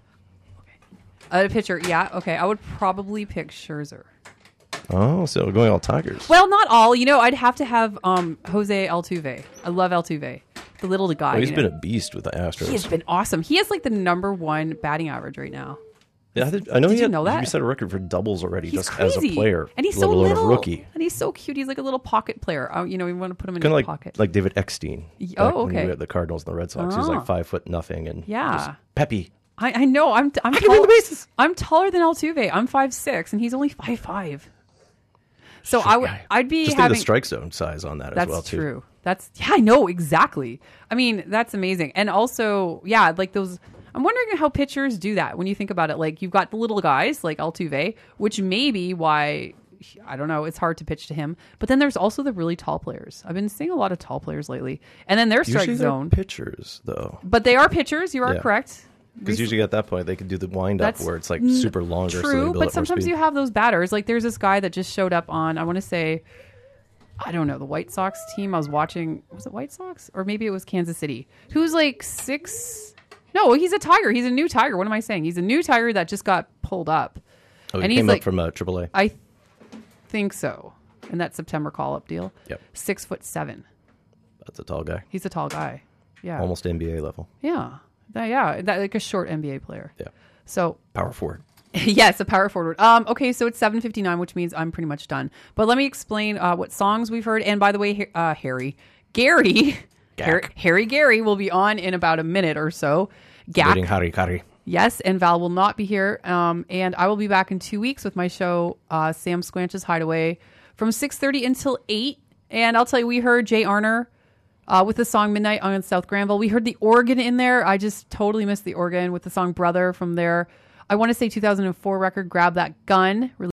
A pitcher, yeah. Okay, I would probably pick Scherzer. Oh, so we're going all Tigers. Well, not all. I'd have to have Jose Altuve. I love Altuve, the little guy. Well, he's been a beast with the Astros. He has been awesome. He has like the #1 batting average right now. Yeah, I know. Did you know that? He set a record for doubles already, He's just crazy. as a player. And he's so little. Of rookie. And he's so cute. He's like a little pocket player. You want to put him in Kind his of pocket. like David Eckstein. Oh, When we okay. had the Cardinals and the Red Sox. He was like 5'0", and just peppy. I know. I can run the bases. I'm taller than Altuve. I'm 5'6", and he's only 5'5". So I'd be just having the strike zone size on that as well too. That's true. I know exactly. I mean, that's amazing. And also, yeah, like those. I'm wondering how pitchers do that when you think about it. Like you've got the little guys like Altuve, which may be why I don't know. It's hard to pitch to him. But then there's also the really tall players. I've been seeing a lot of tall players lately, and then their strike Usually zone they're pitchers though. But they are pitchers. You are Yeah. correct. Because usually at that point they could do the wind up where it's like super longer. True, so they build but up more sometimes speed. you have those batters. Like there's this guy that just showed up on, I want to say, I don't know, the White Sox team. I was watching, was it White Sox? Or maybe it was Kansas City. Who's like 6... No, he's a Tiger. He's a new Tiger. What am I saying? He's a new Tiger that just got pulled up. Oh, he and came he's up like, from AAA. I think so. In that September call-up deal. Yep. 6'7". That's a tall guy. He's a tall guy. Yeah. Almost NBA level. Yeah. That like a short NBA player. Yeah. So power forward. Yes, a power forward. Okay, so it's 7:59, which means I'm pretty much done. But let me explain what songs we've heard. And by the way, Harry Gary will be on in about a minute or so. Waiting Harry. Yes, and Val will not be here. And I will be back in 2 weeks with my show, Sam Squanch's Hideaway, from 6:30 until 8. And I'll tell you, we heard Jay Arner with the song Midnight on South Granville. We heard the organ in there. I just totally missed the organ with the song Brother from their, I want to say 2004 record, Grab That Gun,